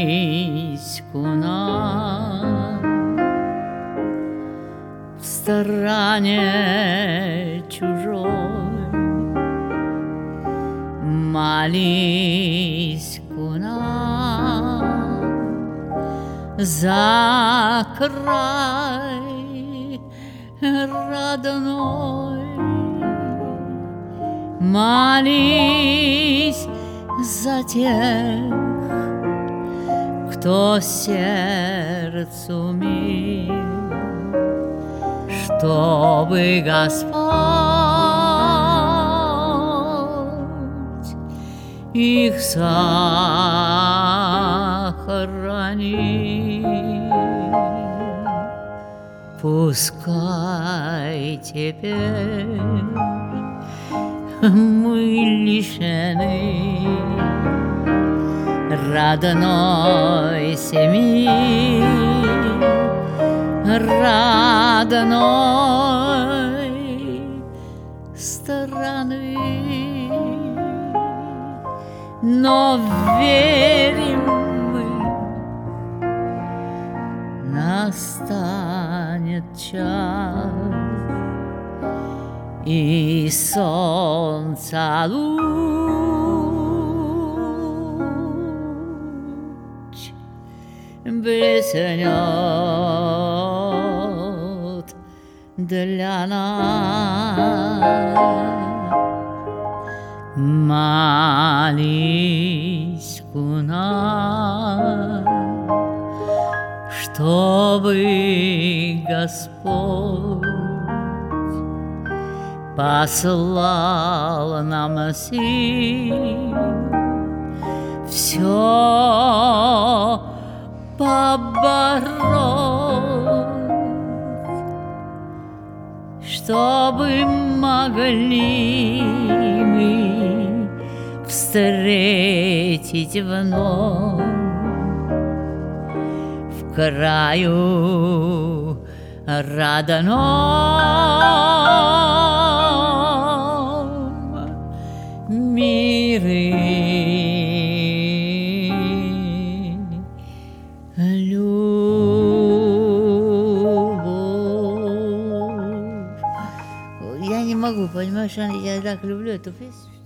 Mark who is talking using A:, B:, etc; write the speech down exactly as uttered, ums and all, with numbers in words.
A: Молись к нам в стороне чужой, молись к нам за край родной, молись за тех, кто сердцу мил, чтобы Господь их сохранил. Пускай теперь мы лишены родной семьи, родной страны, но верим мы, настанет час, и солнца луч блеснет для нас. Молись к нам, чтобы Господь послал нам сил все побороть, чтобы могли мы встретить вновь в краю родном мире любовь. Я не могу, понимаешь, я так люблю эту песню.